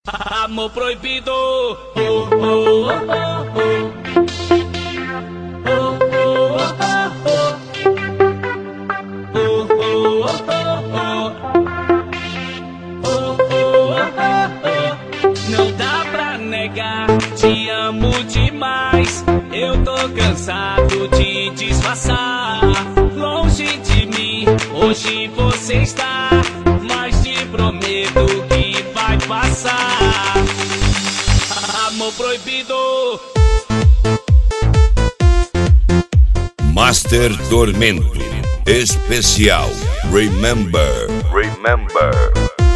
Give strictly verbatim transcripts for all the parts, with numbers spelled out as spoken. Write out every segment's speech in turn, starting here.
Amor proibido. Oh, oh, oh, oh. Oh, oh, oh, oh. Oh, oh, oh, oh. Oh, oh, oh, oh. Não dá pra negar, te amo demais. Eu tô cansado de disfarçar. Longe de mim, hoje você está. Mas te prometo que vai passar. Amor proibido. Master Tormento Especial Remember Remember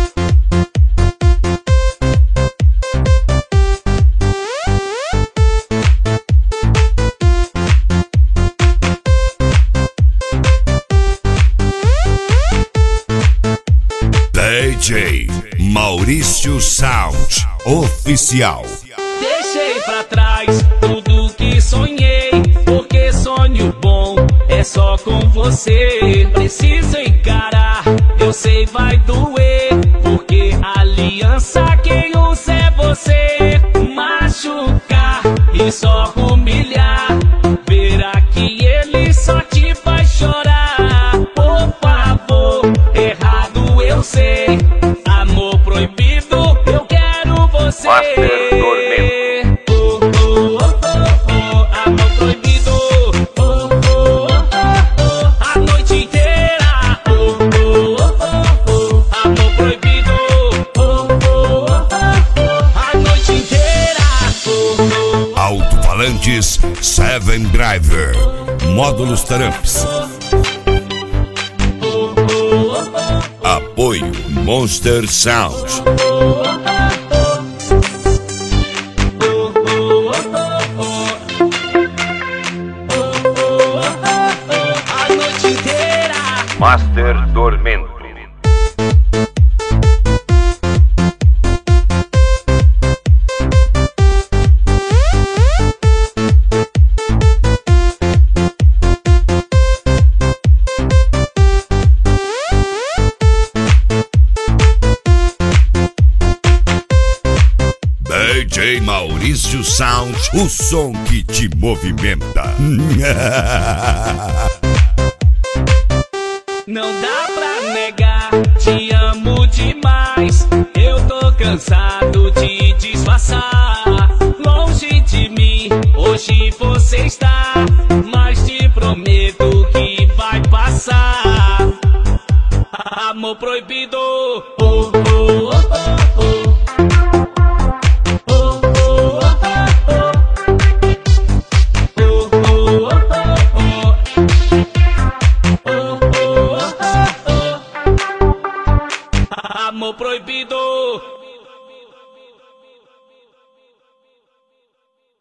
D J Maurício Sound Oficial. Deixei pra trás tudo que sonhei, porque sonho bom é só com você. Preciso encarar, eu sei vai doer, porque aliança quem usa é você. Machucar e só humilhar, verá que ele só te faz chorar. Por favor, errado eu sei. Amor proibido, eu quero você. Master Tormento. Oh, oh, oh, oh, oh. Amor proibido. Oh, oh, oh, oh, oh. A noite inteira. Oh, oh, oh, oh, oh. Amor proibido. Oh, oh, oh, oh, oh. A noite inteira. Oh, oh. Alto-falantes Seven Driver Módulos Tramps. Apoio Monster Sound. A noite inteira. Master Tormento. D J Maurício Sound, o som que te movimenta. Não dá pra negar, te amo demais. Eu tô cansado de disfarçar. Longe de mim, hoje você está. Mas te prometo que vai passar. Amor proibido. Oh, oh, oh, oh, oh. Amor proibido.